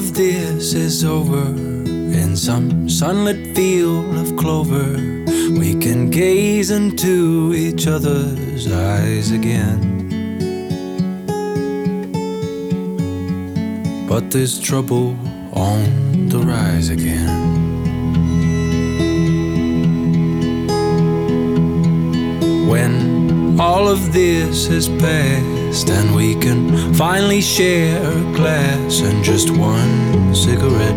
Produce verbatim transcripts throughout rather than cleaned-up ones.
of this is over, in some sunlit field of clover, we can gaze into each other's eyes again. But there's trouble on the rise again. When all of this is past and we can finally share a glass and just one cigarette,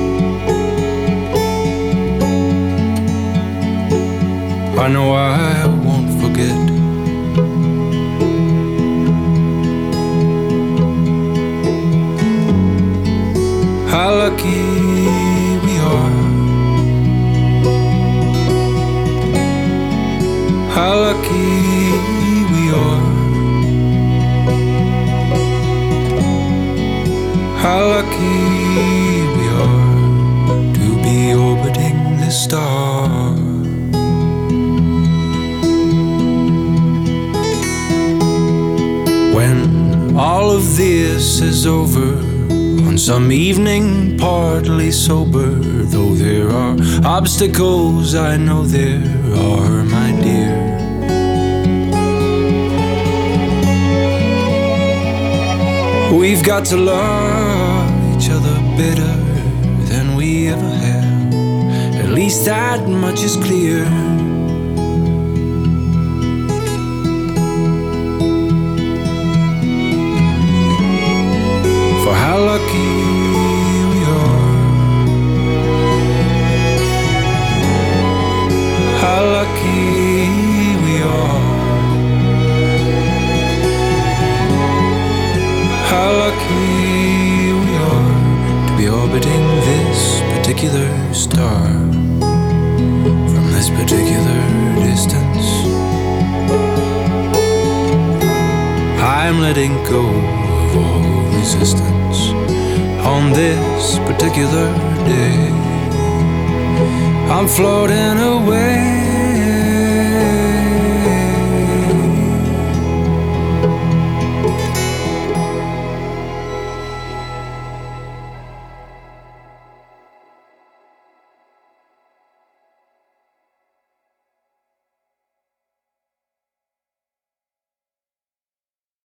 I know I won't forget. How lucky we are, how lucky we are, how lucky we are to be orbiting this star. When all of this is over, on some evening partly sober, though there are obstacles, I know there are, my dear. We've got to love each other better than we ever have. At least that much is clear. For how lucky we are, how lucky we are, how lucky we are to be orbiting this particular star from this particular distance. I'm letting go of all resistance on this particular day. I'm floating away